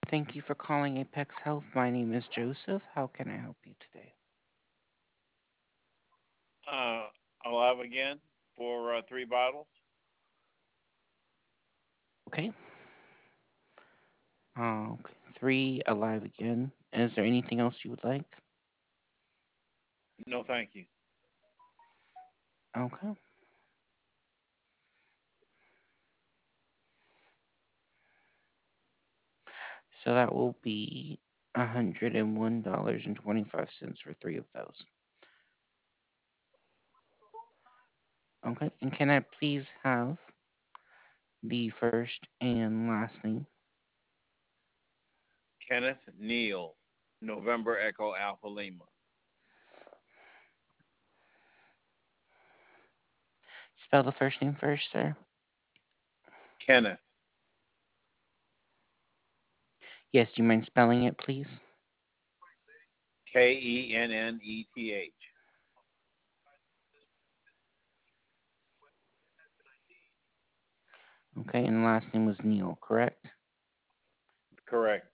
Thank you for calling Apex Health. My name is Joseph. How can I help you today? Uh, Alive again for 3 bottles. Okay. Okay. Three alive again. Is there anything else you would like? No, thank you. Okay. So that will be $101.25 for three of those. Okay. And can I please have the first and last name? Kenneth Neal, November Echo Alpha Lima. Spell the first name first, sir. Kenneth, Yes, do you mind spelling it, please? Kenneth. Okay. And the last name was Neil, correct? Correct.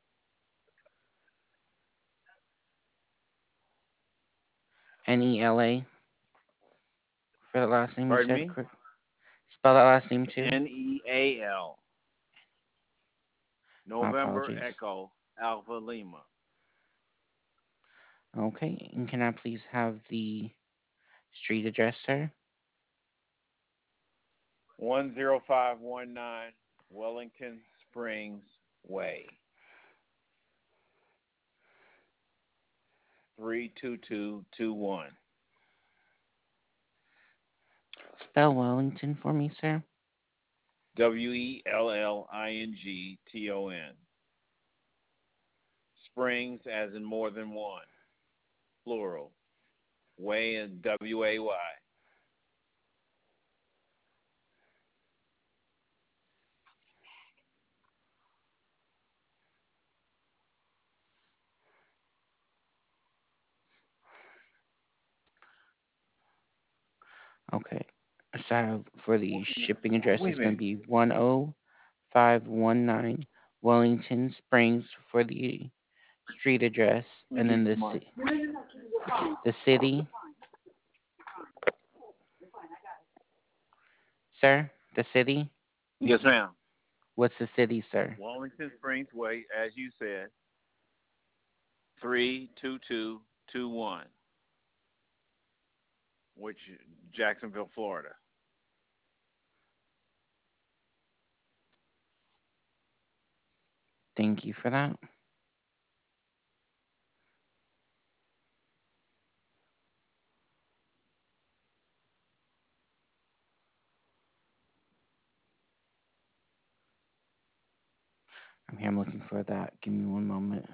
Nela for the last name you Pardon said, me? correct? Spell that last name too. Neal, My November apologies. Echo Alpha Lima. Okay, and can I please have the street address, sir? 10519 Wellington Springs Way, 32221. Spell Wellington for me, sir. Wellington. Springs, as in more than one, plural. Way is WAY. Okay. So for the shipping address, Wait a it's going to minute. be 10519 Wellington Springs for the street address, Let me and give then you my. the city, sir. The city. Yes, ma'am. What's the city, sir? Wellington Springs Way, as you said, 32221, which Jacksonville, Florida. Thank you for that. I'm here. I'm looking for that. Give me one moment.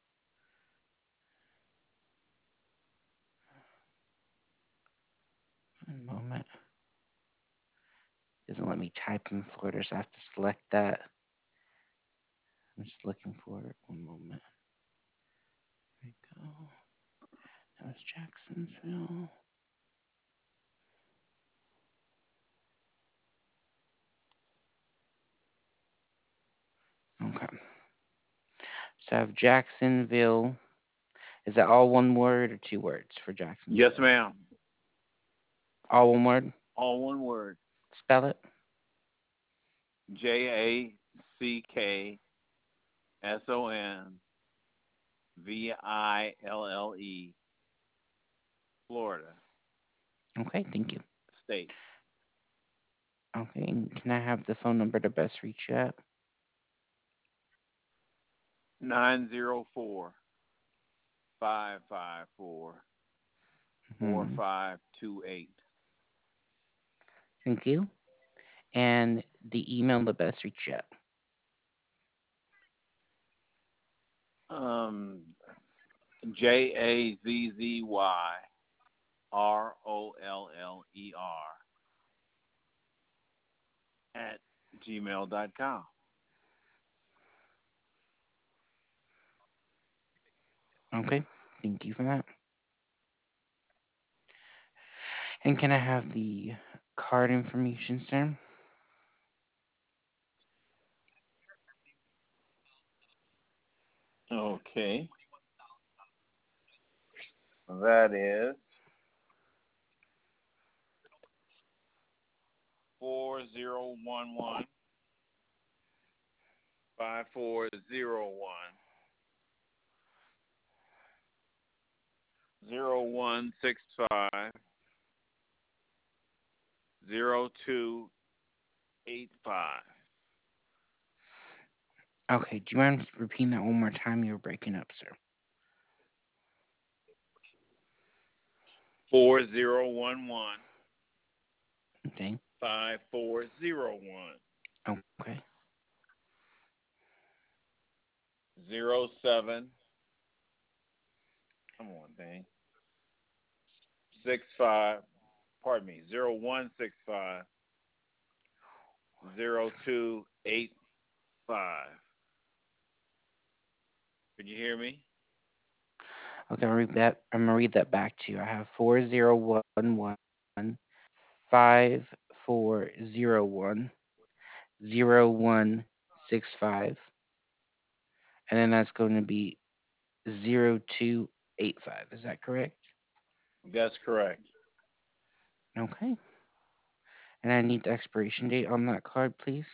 One moment. Doesn't let me type in Florida, so I have to select that. I'm just looking for it. One moment. There we go. That was Jacksonville. Okay. So I have Jacksonville. Is that all one word or two words for Yes, Jacksonville? ma'am. All one word? All one word. Spell it. JACKSONVILLE, Florida Okay, thank you. State. Okay, and can I have the phone number to best reach you at? 904-554 Hmm. 4528. Thank you. And the email to best reach you at.. And can I have the card information, sir? Okay. That is 4011 5401 0165 0285. Okay, do you mind repeating that one more time? You were breaking up, sir. 4011 Okay. 5401 Okay. 07. Come on, dang. 65. Pardon me. 0165 0285. Can you hear me? Okay, I'm gonna read that back to you. I have 4011 5401 0165, and then that's going to be 0285. Is that correct? That's correct. Okay. And I need the expiration date on that card, please.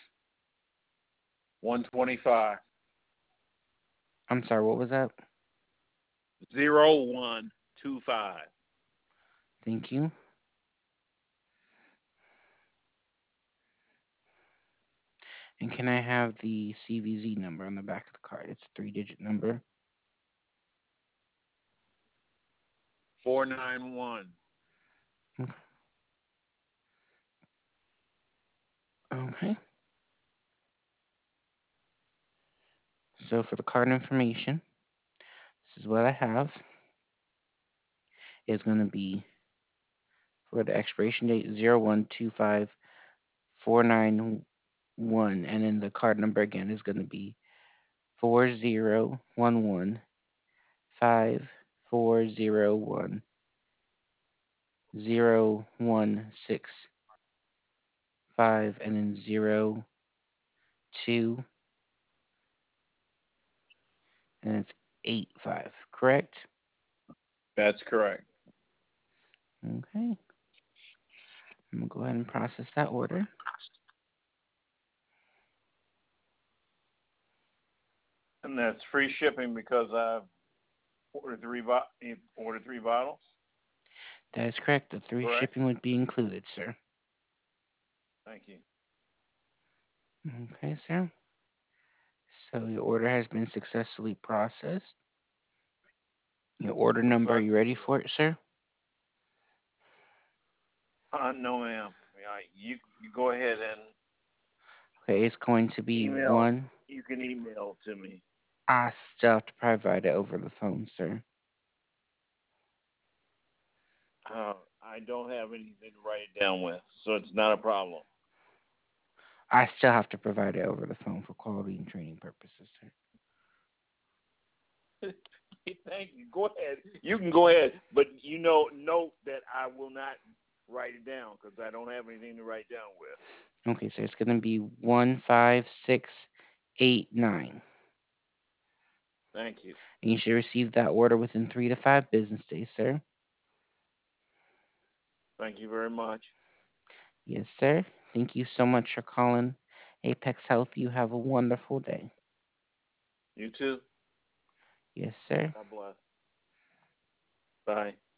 125. I'm sorry, what was that? 0125. Thank you. And can I have the CVZ number on the back of the card? It's a 3-digit number. 491. Okay. So for the card information, this is what I have. It's going to be for the expiration date 0125 491, and then the card number again is going to be 4011 5401 0165, and then 02, and it's 85. Correct? That's correct. Okay. I'm gonna go ahead and process that order. And that's free shipping because I've ordered three bottles. That is correct. The three Correct. shipping would be included, sir. Thank you. Okay, sir. So your order has been successfully processed. Your order number, are you ready for it, sir? No, ma'am. You go ahead and Okay, it's going to be email. one. You can email to me. I still have to provide it over the phone, sir. I don't have anything to write it down with, so it's not a problem. I still have to provide it over the phone for quality and training purposes, sir. Thank you. Go ahead. You can go ahead, but note that I will not write it down because I don't have anything to write down with. Okay, sir. It's going to be 15689. Thank you. And you should receive that order within 3 to 5 business days, sir. Thank you very much. Yes, sir. Thank you so much for calling Apex Health. You have a wonderful day. You too. Yes, sir. God bless. Bye.